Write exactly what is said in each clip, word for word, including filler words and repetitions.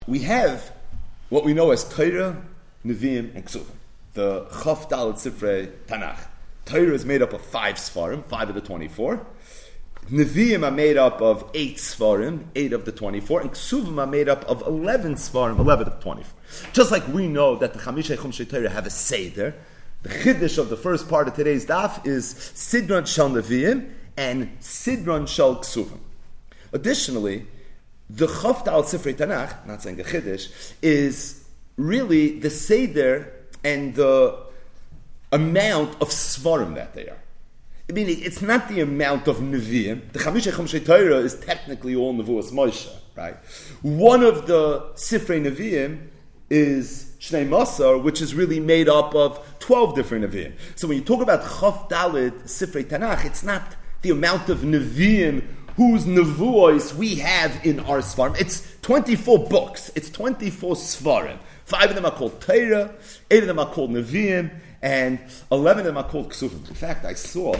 We have what we know as Torah, Nevi'im, and Ksuvim. The Chaf Dalet Sifrei Tanakh. Torah is made up of five Sfarim, five of the twenty-four. Nevi'im are made up of eight Sfarim, eight of the twenty-four. And Ksuvim are made up of eleven Sfarim, eleven of the twenty-four. Just like we know that the Chamisha Chumshei Torah have a Seder, the Chiddush of the first part of today's daf is Sidron Shal Nevi'im and Sidron Shal Ksuvim. Additionally, the Chaf Dalet Sifrei Tanakh, not saying a Chiddush, is really the Seder and the amount of Svarim that they are. I mean, it's not the amount of Nevi'im. The Chamisha Chumshei Torah is technically all Nevuas Moshe, right? One of the Sifrei Nevi'im is Shnei Masar, which is really made up of twelve different Nevi'im. So when you talk about Chaf Dalet Sifrei Tanakh, it's not the amount of Nevi'im whose nevuos we have in our Svarim. It's twenty-four books. It's twenty-four Svarim. Five of them are called Torah, eight of them are called Nevi'im, and eleven of them are called Ksuvim. In fact, I saw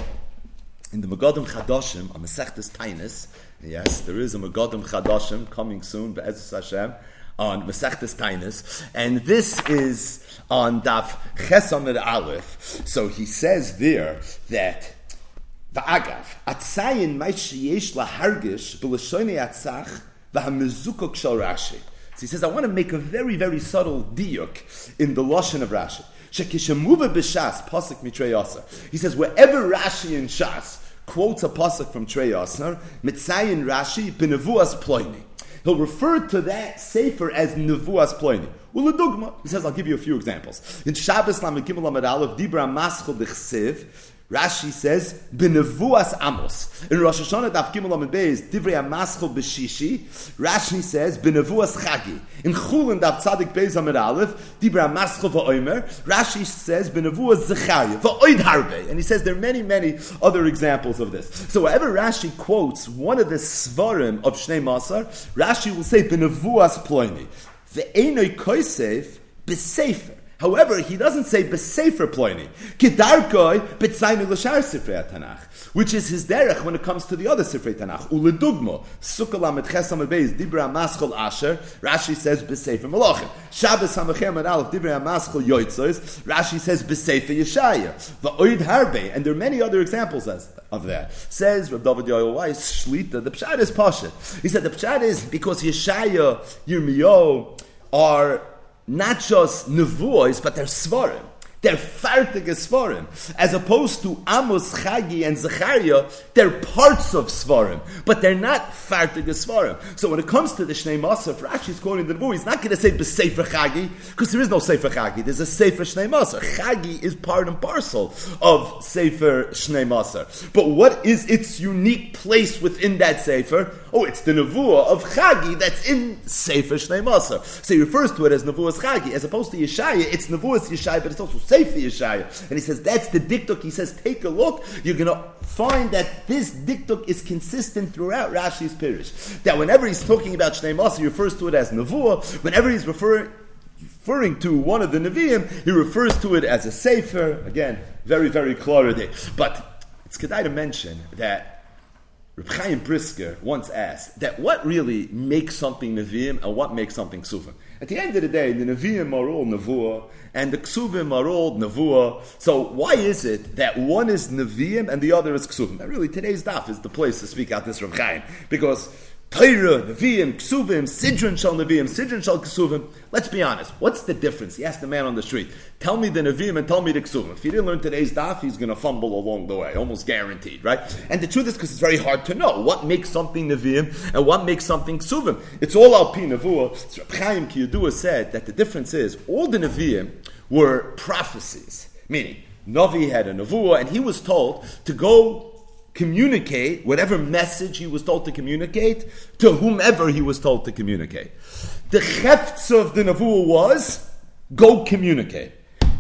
in the Megadim Chadashim on Masechtas Tainis, yes, there is a Megadim Chadashim coming soon, Be'ezus Hashem, on Masechtas Tainis, and this is on Daf Ches Amud Aleph. So he says there that Va'agav, atzayin ma'shi yesh lahargish b'lashoni atzach v'hamezukok shel Rashi. So he says, I want to make a very, very subtle diuk in the lashon of Rashi. Shekishemuva b'shas pasuk mitrei yasar. He says, wherever Rashi in Shas quotes a pasuk from Trei Yasar, mitzayin Rashi b'nevuas ploini. He'll refer to that sefer as nevuas ploini. Well, dogma. He says, I'll give you a few examples. In Shabbos Lamed Gimel Lamed Aleph, Dibra Maschel Dechsev, Rashi says, B'nevuas Amos. In Rosh Hashanah, Daf Gimel Lamed Beis, Divrei HaMaschel B'shishi, Rashi says, B'nevuas Chagi. In Chulin, Daf Tzadik Beis Amud Aleph, Divrei HaMaschel V'omer, Rashi says, B'nevuas Zechariah, V'oid Harbe. And he says there are many, many other examples of this. So wherever Rashi quotes one of the Svarim of Shnei Masar, Rashi will say, B'nevuas Ploini. Ve'enoi Kosev B'sefer. However, he doesn't say b'sefer ploini. Kedarkoi b'tzaynu l'shar sifrei Tanakh, which is his derech when it comes to the other sifrei Tanakh. Uledugmo sukkah lamed ches amud beis dibra maschol asher. Rashi says b'sefer malachim. Shabbos hamachem and aleph dibra maschol yotzos. Rashi says b'sefer Yeshaya. Va'oid harbe, and there are many other examples as, of that. Says Reb David Yoel Weiss Shlita. The pshat is pashut. He said the pshat is because Yeshaya, Yirmiyahu are not just nevuos, but they're svarim. They're fartig svarim. As opposed to Amos, Chagi, and Zechariah, they're parts of svarim, but they're not fartig svarim. So when it comes to the Shnei Masar, Rashi's quoting the nevuah, he's not going to say b'sefer Chagi, because there is no sefer Chagi. There's a sefer Shnei Masar. Chagi is part and parcel of sefer Shnei Masar. But what is its unique place within that sefer? Oh, it's the nevuah of Chagi that's in sefer Shnei Masar. So he refers to it as nevuah's Chagi, as opposed to Yeshaya, it's nevuah's Yeshaya, but it's also sefer Yeshaya. And he says that's the diktuk. He says take a look. You're going to find that this diktuk is consistent throughout Rashi's Pirush. That whenever he's talking about Shnei Masar, he refers to it as nevuah. Whenever he's referring referring to one of the Nevi'im, he refers to it as a sefer. Again, very, very clear day. But it's kedai to mention that Reb Chaim Brisker once asked that what really makes something Nevi'im and what makes something Ksuvim. At the end of the day, the Nevi'im are all Nevuah and the Ksuvim are all Nevuah. So why is it that one is Nevi'im and the other is Ksuvim? Now really, today's daf is the place to speak out this Reb Chaim, because Torah, Nevi'im, Ksuvim, Sidron Shal Nevi'im, Sidron Shal Ksuvim. Let's be honest. What's the difference? He asked the man on the street, tell me the Nevi'im and tell me the Ksuvim. If he didn't learn today's daf, he's going to fumble along the way, almost guaranteed, right? And the truth is because it's very hard to know what makes something Nevi'im and what makes something Ksuvim. It's all al pi Nevuah. So Reb Chaim Ki Yedua said that the difference is all the Nevi'im were prophecies, meaning Navi had a Nevuah and he was told to go communicate whatever message he was told to communicate to whomever he was told to communicate. The cheftz of the nevuah was go communicate.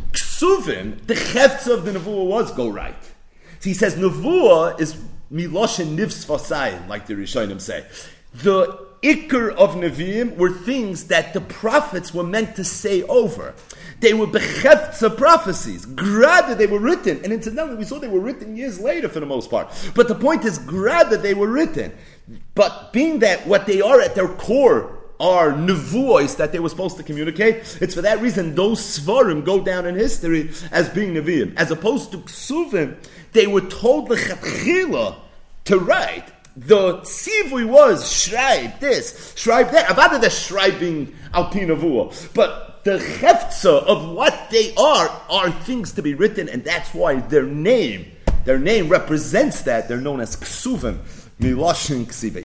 Ksuvim, the cheftz of the nevuah was go write. So he says nevuah is miloshen nivs fasayin, like the Rishonim say. The ikar of nevi'im were things that the prophets were meant to say over. They were becheftza prophecies. Grada, they were written. And incidentally, we saw they were written years later for the most part. But the point is, grada, they were written. But being that what they are at their core are nevuos that they were supposed to communicate. It's for that reason those svarim go down in history as being neviim. As opposed to ksuvim, they were told lechatchila to write. The tzivui was shribe this, shribe that. Avada the shribing alpina nevuah, but the cheftza of what they are are things to be written, and that's why their name, their name represents that. They're known as ksuvim, miloshin ksive.